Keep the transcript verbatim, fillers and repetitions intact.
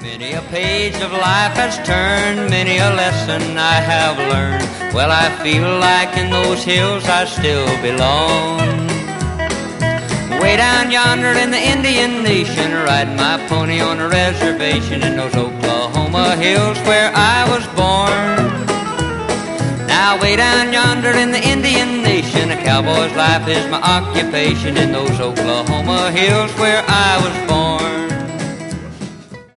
Many a page of life has turned, many a lesson I have learned. Well, I feel like in those hills I still belong. Way down yonder in the Indian Nation, riding my pony on a reservation in those Oklahoma hills where I was born. Now way down yonder in the Indian Nation, a cowboy's life is my occupation in those Oklahoma hills where I was born.